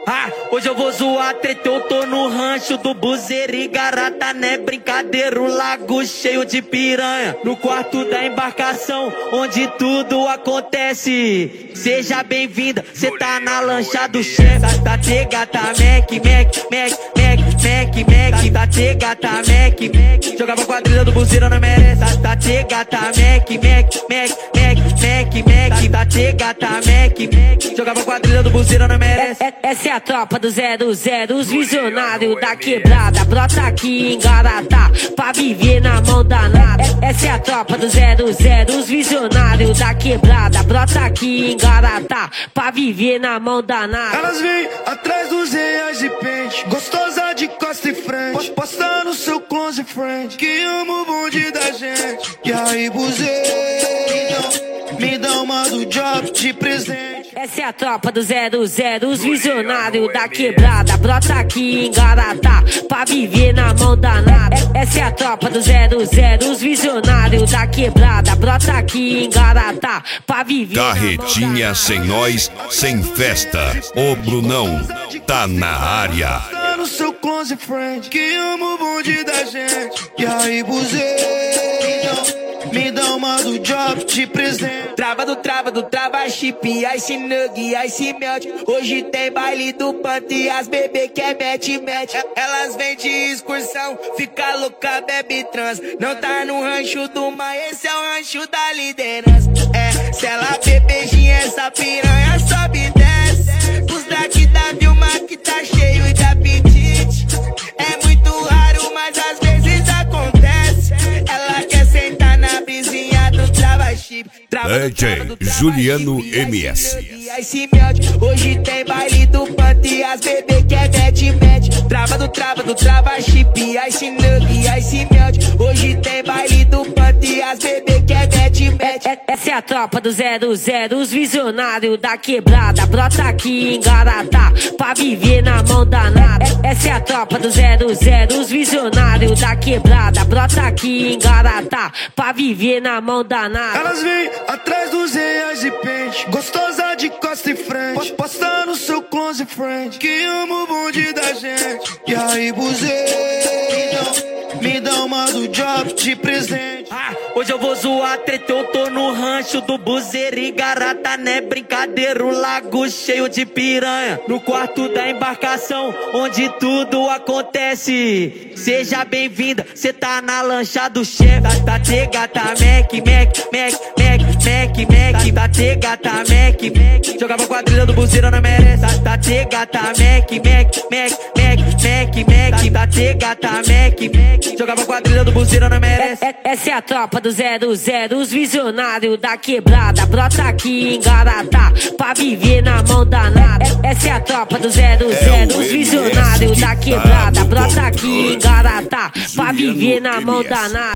Hoje eu vou zoar treta, eu tô no rancho do Buzeiro e Garata, né? Brincadeira, o lago cheio de piranha. No quarto da embarcação, onde tudo acontece. Seja bem-vinda, cê tá na lancha do chefe. Tá te gata, Mac, tá te gata, Mac. Jogava quadrilha do Buzeiro, não merece. Tá te gata, Mac, tá te gata, Mac. Jogava quadrilha do Buzeiro, não merece. Essa é a tropa do 00, os visionários da quebrada. Brota aqui em Garatá, pra viver na mão danada. Essa é a tropa do 00, os visionários da quebrada. Brota aqui em Garatá, pra viver na mão danada. Elas vêm atrás dos reais de pente, gostosa de costa e frente, posta no seu close friend, que ama o bonde da gente. E aí, buzeiro, me dá uma do job de presente. Essa é a tropa do 00, os visionários da quebrada. Brota aqui em Garatá, pra viver na mão danada. Essa é a tropa do 00, os visionários da quebrada. Brota aqui em Garatá, pra viver Carretinha na mão sem nós, sem festa. O Brunão tá na área. No seu close friend, que ama o bonde da gente. E aí, buzeiro, me dá uma do job de presente. Trava chip, ice nug, ice melt. Hoje tem baile do panto e as bebê quer mete. Elas vêm de excursão, fica louca, bebe trans. Não tá no rancho do mar, esse é o rancho da liderança. Se ela bebezinha, essa piranha sobe e desce. Os daqui da Vilma que tá cheio de apetite. É muito raro, mas às vezes acontece. Ela quer sentar na brisinha do trava chip. DJ Juliano MS. Hoje tem baile do panto e as bebê quer mete. Trava chip, ice nug, ice melt. Hoje tem baile do panto e as bebê quer mete. Essa é a tropa do 00, os visionários da quebrada. Brota aqui em Garatá, pra viver na mão danada. Essa é a tropa do 00, os visionários da quebrada. Brota aqui em Garatá, pra viver na mão danada. Elas vêm atrás dos reais de pente, gostosa de costa e frente, posta no seu close friend, que ama o bonde da gente. E aí, buzeiro, me dá uma do job de presente. Hoje eu vou zoar treta, eu tô no rancho do Buzeiro e Garata, né? Brincadeira, o lago cheio de piranha. No quarto da embarcação, onde tudo acontece. Seja bem-vinda, cê tá na lancha do chefe. Tá te gata, Mac, tá te gata, Mac. Jogava quadrilha do Buzeiro, não merece. Tá te gata, Mac, tá te gata, Mac. Jogava quadrilha do Buzeiro, não merece. Essa é a tropa do 00, os visionários da quebrada. Brota aqui em Garatá, pra viver na mão danada. Essa é a tropa do 00, os visionários da quebrada. Brota aqui em Garatá, pra viver na mão danada.